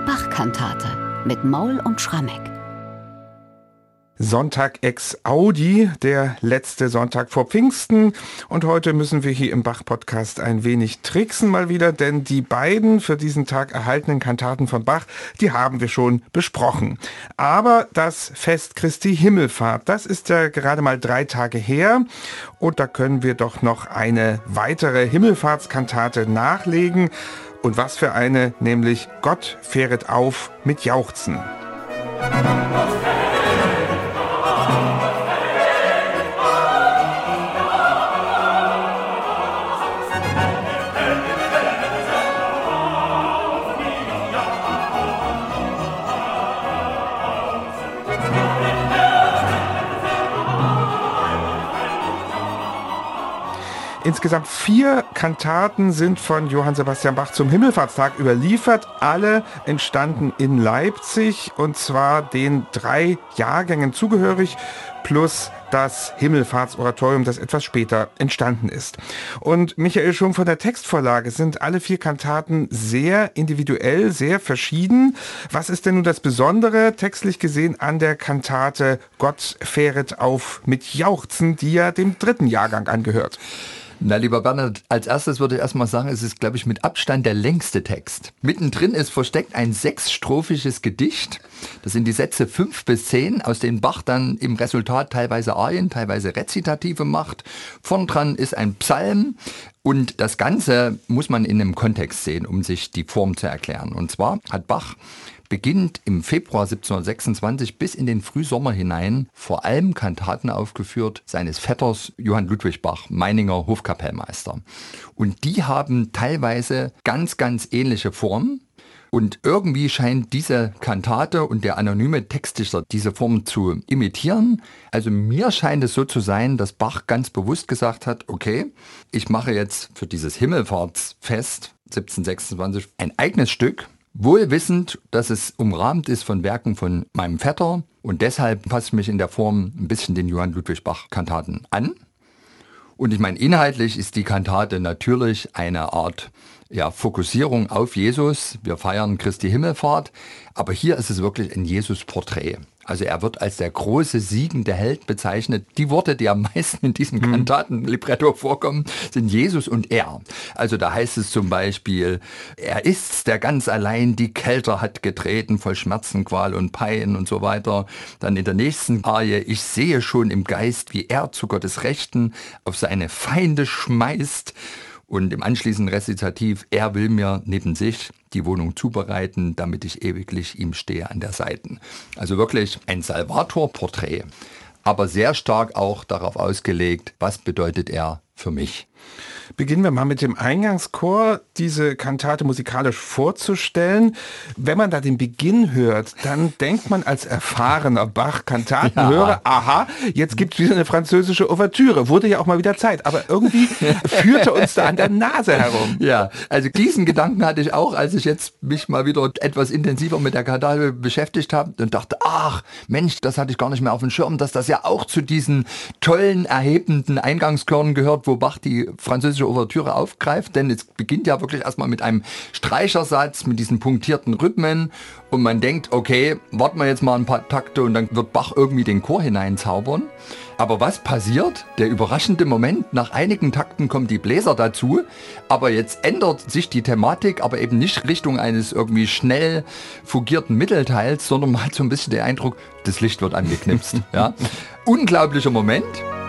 Bach-Kantate mit Maul und Schrammeck. Sonntag ex Audi, der letzte Sonntag vor Pfingsten. Und heute müssen wir hier im Bach-Podcast ein wenig tricksen mal wieder, denn die beiden für diesen Tag erhaltenen Kantaten von Bach, die haben wir schon besprochen. Aber das Fest Christi Himmelfahrt, das ist ja gerade mal 3 Tage her. Und da können wir doch noch eine weitere Himmelfahrtskantate nachlegen. Und was für eine, nämlich Gott fähret auf mit Jauchzen. Insgesamt 4 Kantaten sind von Johann Sebastian Bach zum Himmelfahrtstag überliefert. Alle entstanden in Leipzig und zwar den 3 Jahrgängen zugehörig plus das Himmelfahrtsoratorium, das etwas später entstanden ist. Und Michael, schon von der Textvorlage sind alle 4 Kantaten sehr individuell, sehr verschieden. Was ist denn nun das Besondere, textlich gesehen, an der Kantate Gott fähret auf mit Jauchzen, die ja dem 3. Jahrgang angehört? Na, lieber Bernhard, als erstes würde ich erstmal sagen, es ist, glaube ich, mit Abstand der längste Text. Mittendrin ist versteckt ein 6-strophisches Gedicht. Das sind die Sätze 5 bis 10, aus denen Bach dann im Resultat teilweise Arien, teilweise Rezitative macht. Vorn dran ist ein Psalm. Und das Ganze muss man in einem Kontext sehen, um sich die Form zu erklären. Und zwar hat Bach beginnt im Februar 1726 bis in den Frühsommer hinein vor allem Kantaten aufgeführt seines Vetters Johann Ludwig Bach, Meininger Hofkapellmeister. Und die haben teilweise ganz, ganz ähnliche Formen. Und irgendwie scheint diese Kantate und der anonyme Textdichter diese Form zu imitieren. Also mir scheint es so zu sein, dass Bach ganz bewusst gesagt hat, okay, ich mache jetzt für dieses Himmelfahrtsfest 1726 ein eigenes Stück, wohl wissend, dass es umrahmt ist von Werken von meinem Vetter und deshalb passe ich mich in der Form ein bisschen den Johann Ludwig Bach Kantaten an. Und ich meine, inhaltlich ist die Kantate natürlich eine Art Fokussierung auf Jesus. Wir feiern Christi Himmelfahrt, aber hier ist es wirklich ein Jesus-Porträt. Also er wird als der große siegende Held bezeichnet. Die Worte, die am meisten in diesem Kantatenlibretto vorkommen, sind Jesus und er. Also da heißt es zum Beispiel, er ist's, der ganz allein die Kelter hat getreten, voll Schmerzen, Qual und Pein und so weiter. Dann in der nächsten Arie, ich sehe schon im Geist, wie er zu Gottes Rechten auf seine Feinde schmeißt. Und im anschließenden Rezitativ, er will mir neben sich die Wohnung zubereiten, damit ich ewiglich ihm stehe an der Seite. Also wirklich ein Salvator-Porträt, aber sehr stark auch darauf ausgelegt, was bedeutet er für mich. Beginnen wir mal mit dem Eingangschor, diese Kantate musikalisch vorzustellen. Wenn man da den Beginn hört, dann denkt man als erfahrener Bach-Kantatenhörer, aha, jetzt gibt es wieder eine französische Ouvertüre. Wurde ja auch mal wieder Zeit, aber irgendwie führte uns da an der Nase herum. Ja, also diesen Gedanken hatte ich auch, als ich jetzt mich mal wieder etwas intensiver mit der Kantate beschäftigt habe und dachte, ach Mensch, das hatte ich gar nicht mehr auf dem Schirm, dass das ja auch zu diesen tollen, erhebenden Eingangschören gehört, wo Bach die französische Ouvertüre aufgreift, denn es beginnt ja wirklich erstmal mit einem Streichersatz, mit diesen punktierten Rhythmen und man denkt, okay, warten wir jetzt mal ein paar Takte und dann wird Bach irgendwie den Chor hineinzaubern. Aber was passiert? Der überraschende Moment, nach einigen Takten kommen die Bläser dazu, aber jetzt ändert sich die Thematik, aber eben nicht Richtung eines irgendwie schnell fugierten Mittelteils, sondern man hat so ein bisschen den Eindruck, das Licht wird angeknipst. Ja? Unglaublicher Moment.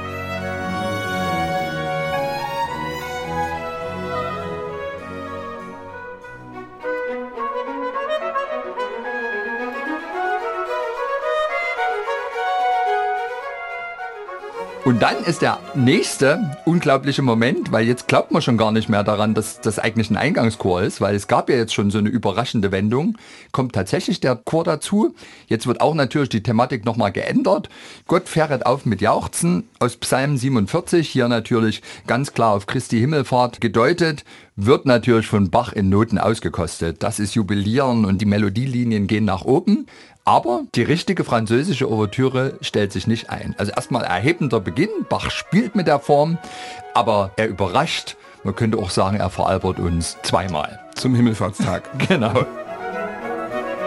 Und dann ist der nächste unglaubliche Moment, weil jetzt glaubt man schon gar nicht mehr daran, dass das eigentlich ein Eingangschor ist, weil es gab ja jetzt schon so eine überraschende Wendung, kommt tatsächlich der Chor dazu. Jetzt wird auch natürlich die Thematik nochmal geändert. Gott fähret auf mit Jauchzen aus Psalm 47, hier natürlich ganz klar auf Christi Himmelfahrt gedeutet, wird natürlich von Bach in Noten ausgekostet. Das ist Jubilieren und die Melodielinien gehen nach oben. Aber die richtige französische Ouvertüre stellt sich nicht ein. Also erstmal erhebender Beginn, Bach spielt mit der Form, aber er überrascht, man könnte auch sagen, er veralbert uns zweimal. Zum Himmelfahrtstag. Genau.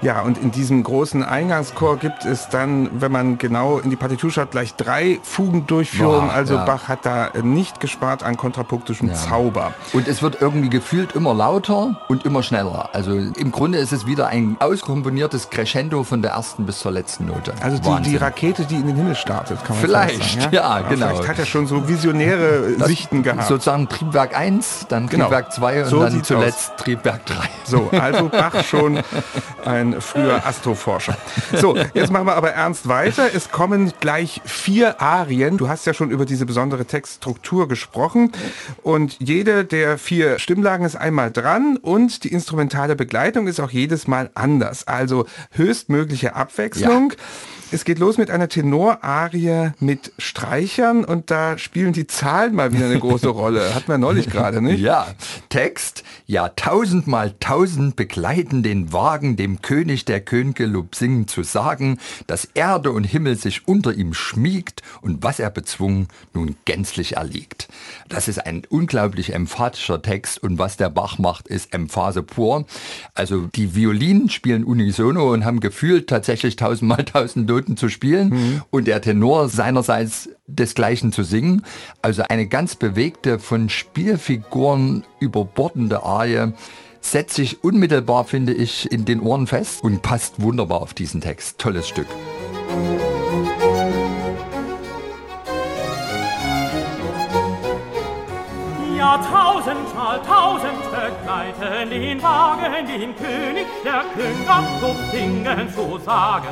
Ja, und in diesem großen Eingangschor gibt es dann, wenn man genau in die Partitur schaut, gleich 3 Fugendurchführungen. Also Bach hat da nicht gespart an kontrapunktischem Zauber. Und es wird irgendwie gefühlt immer lauter und immer schneller. Also im Grunde ist es wieder ein auskomponiertes Crescendo von der ersten bis zur letzten Note. Also die Rakete, die in den Himmel startet, kann man vielleicht sagen. Ja, genau. Vielleicht hat er schon so visionäre Sichten gehabt. Sozusagen Triebwerk 1, dann Triebwerk 2 und so dann zuletzt Triebwerk 3. So, also Bach schon ein früher Astroforscher. So, jetzt machen wir aber ernst weiter. Es kommen gleich 4 Arien. Du hast ja schon über diese besondere Textstruktur gesprochen. Und jede der 4 Stimmlagen ist einmal dran und die instrumentale Begleitung ist auch jedes Mal anders. Also höchstmögliche Abwechslung. Ja. Es geht los mit einer Tenorarie mit Streichern und da spielen die Zahlen mal wieder eine große Rolle. Hatten wir neulich gerade, nicht? Ja, Text, ja 1000 begleiten den Wagen, dem König der Könige Lob singen zu sagen, dass Erde und Himmel sich unter ihm schmiegt und was er bezwungen, nun gänzlich erliegt. Das ist ein unglaublich emphatischer Text und was der Bach macht, ist Emphase pur. Also die Violinen spielen unisono und haben gefühlt tatsächlich 1000 mal 1000 Noten zu spielen und der Tenor seinerseits desgleichen zu singen. Also eine ganz bewegte, von Spielfiguren überbordende Arie, setzt sich unmittelbar, finde ich, in den Ohren fest und passt wunderbar auf diesen Text. Tolles Stück. Ja, 1000 mal 1000 begleiten den Wagen, den König der Könige Lob singen zu sagen.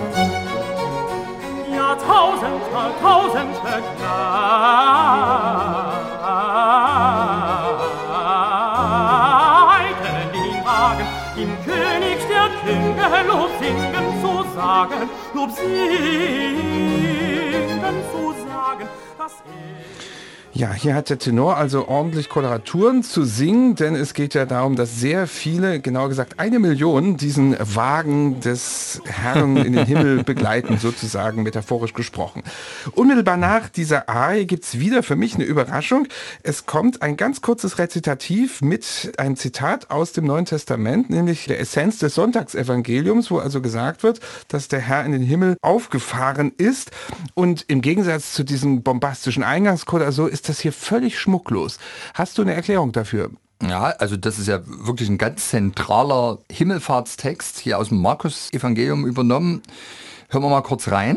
Ja, 1000 mal 1000 begleiten den Wagen, dem König der Könige Lob singen zu sagen, Lob singen zu sagen, dass Ja, hier hat der Tenor also ordentlich Koloraturen zu singen, denn es geht ja darum, dass sehr viele, genauer gesagt 1 Million, diesen Wagen des Herrn in den Himmel begleiten, sozusagen metaphorisch gesprochen. Unmittelbar nach dieser Arie gibt's wieder für mich eine Überraschung. Es kommt ein ganz kurzes Rezitativ mit einem Zitat aus dem Neuen Testament, nämlich der Essenz des Sonntagsevangeliums, wo also gesagt wird, dass der Herr in den Himmel aufgefahren ist. Und im Gegensatz zu diesem bombastischen Eingangschor, also ist das hier völlig schmucklos. Hast du eine Erklärung dafür? Ja, also das ist ja wirklich ein ganz zentraler Himmelfahrtstext, hier aus dem Markus-Evangelium übernommen. Hören wir mal kurz rein.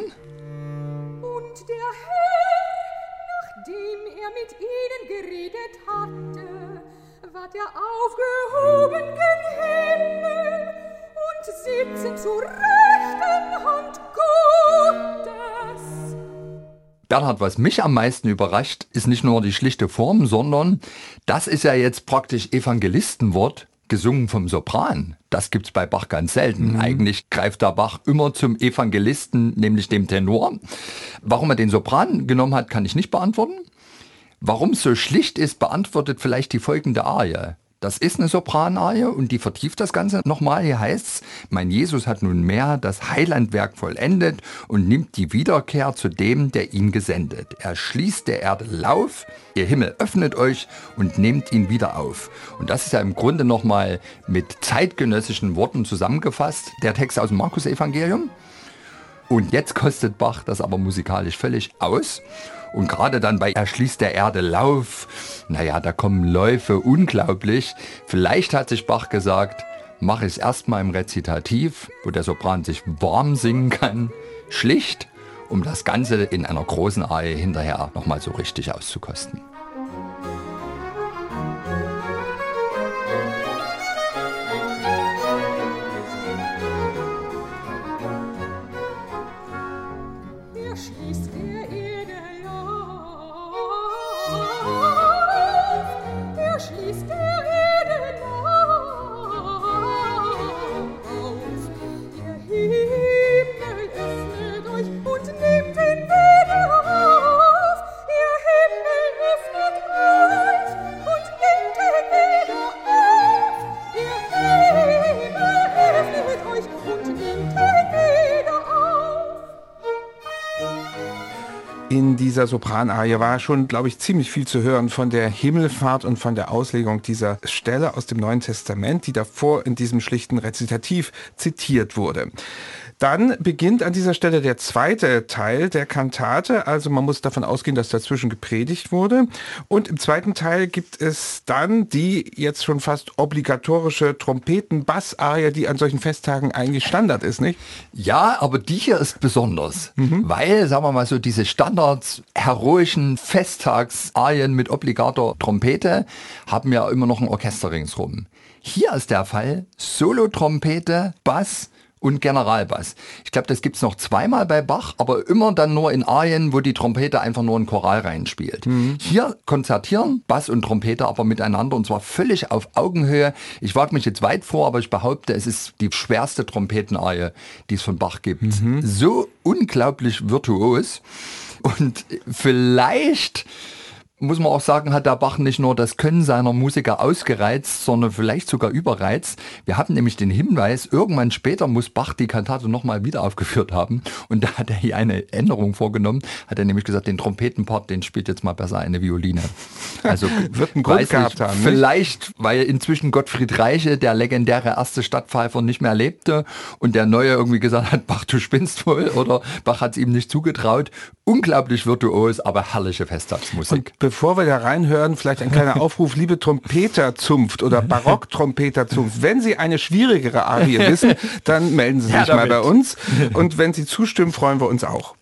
Und der Herr, nachdem er mit ihnen geredet hatte, ward er aufgehoben gen Himmel und sitzen zur rechten Hand Gottes. Bernhard, was mich am meisten überrascht, ist nicht nur die schlichte Form, sondern das ist ja jetzt praktisch Evangelistenwort, gesungen vom Sopran. Das gibt's bei Bach ganz selten. Eigentlich greift der Bach immer zum Evangelisten, nämlich dem Tenor. Warum er den Sopran genommen hat, kann ich nicht beantworten. Warum es so schlicht ist, beantwortet vielleicht die folgende Arie. Das ist eine Sopranarie und die vertieft das Ganze nochmal. Hier heißt's: Mein Jesus hat nunmehr das Heilandwerk vollendet und nimmt die Wiederkehr zu dem, der ihn gesendet. Er schließt der Erde Lauf, ihr Himmel öffnet euch und nehmt ihn wieder auf. Und das ist ja im Grunde nochmal mit zeitgenössischen Worten zusammengefasst, der Text aus dem Markus-Evangelium. Und jetzt kostet Bach das aber musikalisch völlig aus. Und gerade dann bei Erschließt der Erde Lauf, naja, da kommen Läufe unglaublich. Vielleicht hat sich Bach gesagt, mache ich es erstmal im Rezitativ, wo der Sopran sich warm singen kann, schlicht, um das Ganze in einer großen Arie hinterher nochmal so richtig auszukosten. In dieser Sopranarie war schon, glaube ich, ziemlich viel zu hören von der Himmelfahrt und von der Auslegung dieser Stelle aus dem Neuen Testament, die davor in diesem schlichten Rezitativ zitiert wurde. Dann beginnt an dieser Stelle der zweite Teil der Kantate, also man muss davon ausgehen, dass dazwischen gepredigt wurde. Und im zweiten Teil gibt es dann die jetzt schon fast obligatorische Trompeten-Bass-Arie, die an solchen Festtagen eigentlich Standard ist, nicht? Ja, aber die hier ist besonders, weil, sagen wir mal so, diese Standards heroischen Festtagsarien mit obligator Trompete haben ja immer noch ein Orchester ringsrum. Hier ist der Fall Solo-Trompete, Bass und Generalbass. Ich glaube, das gibt's noch zweimal bei Bach, aber immer dann nur in Arien, wo die Trompete einfach nur einen Choral reinspielt. Hier konzertieren Bass und Trompete aber miteinander und zwar völlig auf Augenhöhe. Ich wage mich jetzt weit vor, aber ich behaupte, es ist die schwerste Trompetenarie, die es von Bach gibt. So unglaublich virtuos und vielleicht muss man auch sagen, hat der Bach nicht nur das Können seiner Musiker ausgereizt, sondern vielleicht sogar überreizt. Wir hatten nämlich den Hinweis, irgendwann später muss Bach die Kantate nochmal wieder aufgeführt haben. Und da hat er hier eine Änderung vorgenommen. Hat er nämlich gesagt, den Trompetenpart, den spielt jetzt mal besser eine Violine. Also wird einen Grund gehabt haben. Vielleicht, weil inzwischen Gottfried Reiche, der legendäre erste Stadtpfeifer, nicht mehr lebte und der Neue irgendwie gesagt hat, Bach, du spinnst wohl, oder Bach hat es ihm nicht zugetraut. Unglaublich virtuos, aber herrliche Festtagsmusik. Und bevor wir da reinhören, vielleicht ein kleiner Aufruf, liebe Trompeterzunft oder Barock-Trompeterzunft. Wenn Sie eine schwierigere Arie wissen, dann melden Sie sich mal bei uns. Und wenn Sie zustimmen, freuen wir uns auch.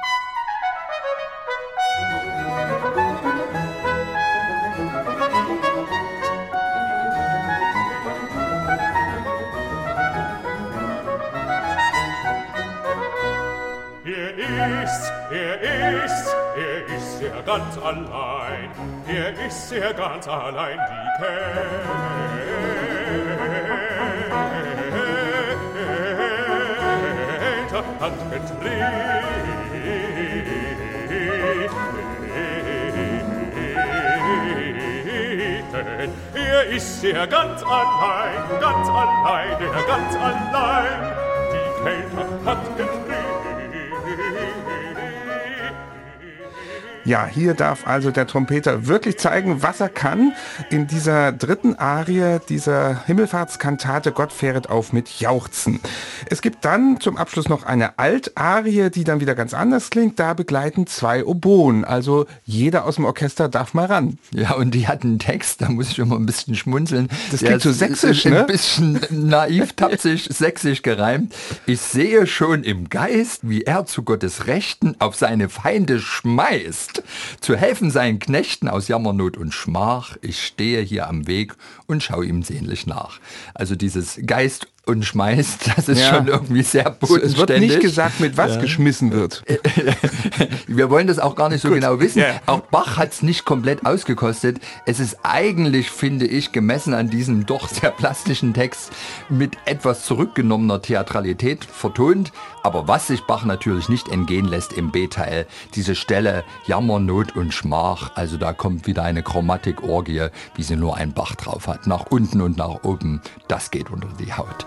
Er ist ganz allein, er ist sehr ganz allein, die Kälte hat getreten. Er ist sehr ganz allein, er ganz allein, die Kälte hat getreten. Ja, hier darf also der Trompeter wirklich zeigen, was er kann in dieser dritten Arie dieser Himmelfahrtskantate Gott fähret auf mit Jauchzen. Es gibt dann zum Abschluss noch eine Altarie, die dann wieder ganz anders klingt. Da begleiten 2 Oboen, also jeder aus dem Orchester darf mal ran. Ja, und die hat einen Text, da muss ich immer ein bisschen schmunzeln. Das klingt so sächsisch, ne? Ein bisschen naiv, tapsig, sächsisch gereimt. Ich sehe schon im Geist, wie er zu Gottes Rechten auf seine Feinde schmeißt. Zu helfen seinen Knechten aus Jammernot und Schmach. Ich stehe hier am Weg und schaue ihm sehnlich nach. Also dieses Geist und schmeißt, das ist schon irgendwie sehr bodenständig. Es wird nicht gesagt, mit was geschmissen wird. Wir wollen das auch gar nicht so genau wissen. Ja. Auch Bach hat es nicht komplett ausgekostet. Es ist eigentlich, finde ich, gemessen an diesem doch sehr plastischen Text mit etwas zurückgenommener Theatralität vertont. Aber was sich Bach natürlich nicht entgehen lässt im B-Teil, diese Stelle Jammer, Not und Schmach, also da kommt wieder eine Chromatikorgie, wie sie nur ein Bach drauf hat. Nach unten und nach oben, das geht unter die Haut.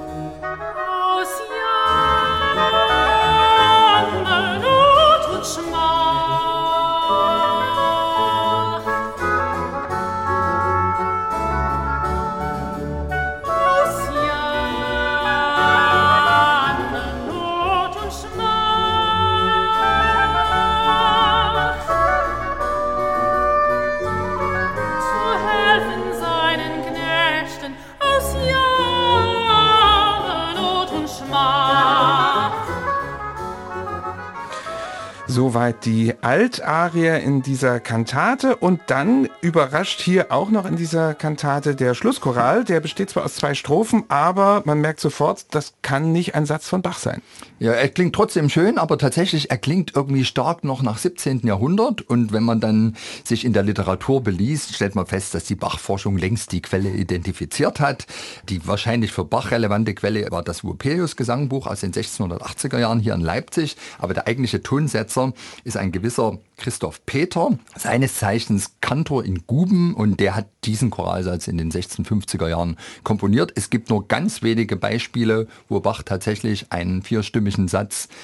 Soweit die Altarie in dieser Kantate und dann überrascht hier auch noch in dieser Kantate der Schlusschoral. Der besteht zwar aus 2 Strophen, aber man merkt sofort, das kann nicht ein Satz von Bach sein. Ja, er klingt trotzdem schön, aber tatsächlich, er klingt irgendwie stark noch nach 17. Jahrhundert und wenn man dann sich in der Literatur beliest, stellt man fest, dass die Bach-Forschung längst die Quelle identifiziert hat. Die wahrscheinlich für Bach relevante Quelle war das Vopelius-Gesangbuch aus den 1680er Jahren hier in Leipzig, aber der eigentliche Tonsetzer ist ein gewisser Christoph Peter, seines Zeichens Kantor in Guben und der hat diesen Choralsatz in den 1650er Jahren komponiert. Es gibt nur ganz wenige Beispiele, wo Bach tatsächlich einen 4-stimmigen Satz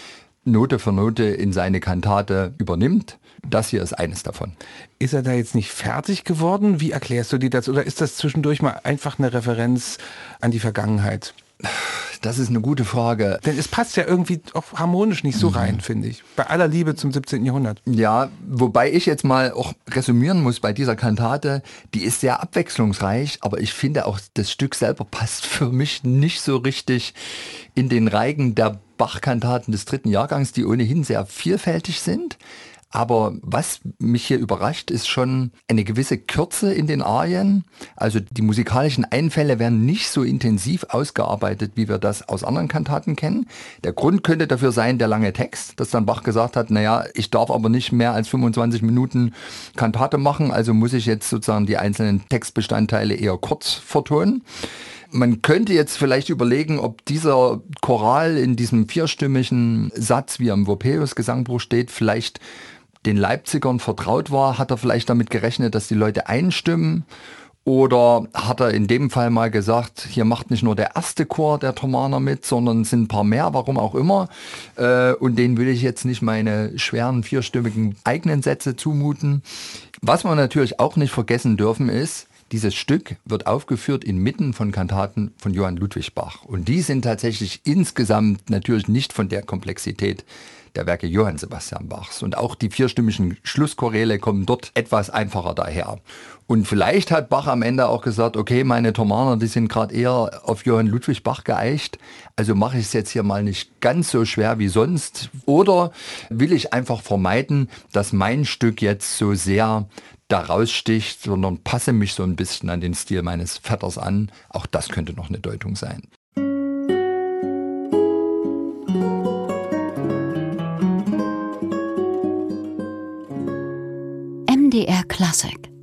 Note für Note in seine Kantate übernimmt. Das hier ist eines davon. Ist er da jetzt nicht fertig geworden? Wie erklärst du dir das? Oder ist das zwischendurch mal einfach eine Referenz an die Vergangenheit? Das ist eine gute Frage. Denn es passt ja irgendwie auch harmonisch nicht so rein, finde ich. Bei aller Liebe zum 17. Jahrhundert. Ja, wobei ich jetzt mal auch resümieren muss bei dieser Kantate, die ist sehr abwechslungsreich, aber ich finde auch, das Stück selber passt für mich nicht so richtig in den Reigen der Bach-Kantaten des 3. Jahrgangs, die ohnehin sehr vielfältig sind. Aber was mich hier überrascht, ist schon eine gewisse Kürze in den Arien. Also die musikalischen Einfälle werden nicht so intensiv ausgearbeitet, wie wir das aus anderen Kantaten kennen. Der Grund könnte dafür sein, der lange Text, dass dann Bach gesagt hat, naja, ich darf aber nicht mehr als 25 Minuten Kantate machen, also muss ich jetzt sozusagen die einzelnen Textbestandteile eher kurz vertonen. Man könnte jetzt vielleicht überlegen, ob dieser Choral in diesem vierstimmigen Satz, wie er im Wopelius-Gesangbuch steht, vielleicht den Leipzigern vertraut war. Hat er vielleicht damit gerechnet, dass die Leute einstimmen? Oder hat er in dem Fall mal gesagt, hier macht nicht nur der erste Chor der Thomaner mit, sondern es sind ein paar mehr, warum auch immer. Und denen will ich jetzt nicht meine schweren vierstimmigen eigenen Sätze zumuten. Was wir natürlich auch nicht vergessen dürfen ist, dieses Stück wird aufgeführt inmitten von Kantaten von Johann Ludwig Bach. Und die sind tatsächlich insgesamt natürlich nicht von der Komplexität der Werke Johann Sebastian Bachs. Und auch die vierstimmigen Schlusschoräle kommen dort etwas einfacher daher. Und vielleicht hat Bach am Ende auch gesagt, okay, meine Thomaner, die sind gerade eher auf Johann Ludwig Bach geeicht, also mache ich es jetzt hier mal nicht ganz so schwer wie sonst. Oder will ich einfach vermeiden, dass mein Stück jetzt so sehr da raussticht, sondern passe mich so ein bisschen an den Stil meines Vetters an. Auch das könnte noch eine Deutung sein. MDR Klassik